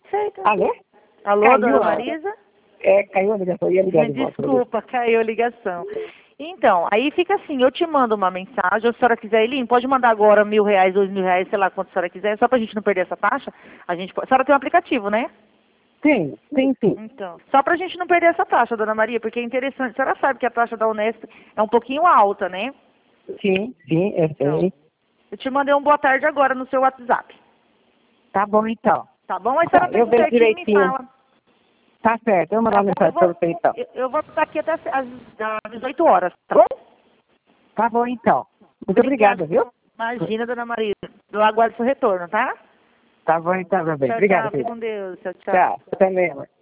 Feito. Alô? Alô, Caiu, dona ó. Marisa? Caiu a ligação, ia ligar de volta. Desculpa, caiu a ligação. Então, aí fica assim, eu te mando uma mensagem, se a senhora quiser, Eline, pode mandar agora R$ 1.000, R$ 2.000, sei lá quanto a senhora quiser, só pra gente não perder essa taxa. A senhora tem um aplicativo, né? Sim. Então, só pra gente não perder essa taxa, dona Maria, porque é interessante. A senhora sabe que a taxa da Unesp é um pouquinho alta, né? Sim, eu Então, sei. eu te mandei um boa tarde agora no seu WhatsApp. Tá bom, então. Tá bom? Aí a senhora Eu pensa vejo certinho e me direitinho. fala. Tá certo, eu vou mandar Tá uma bom? mensagem pra você, então. Eu vou estar aqui até às 18 horas, tá bom? Tá bom, então. Muito Obrigada. obrigado, viu? Imagina, dona Maria. Eu aguardo seu retorno, tá? Tá bom, então, meu bem. Tchau, Obrigado, tchau. Fique filha. com Deus. Tchau, tchau. Tchau. Até mesmo.